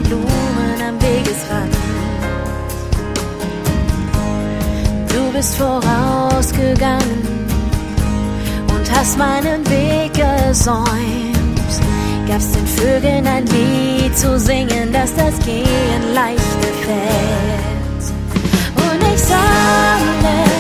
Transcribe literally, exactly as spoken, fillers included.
Blumen am Wegesrand. Du bist vorausgegangen und hast meinen Weg gesäumt. Gabst den Vögeln ein Lied zu singen, dass das Gehen leichter fällt. Und ich sammle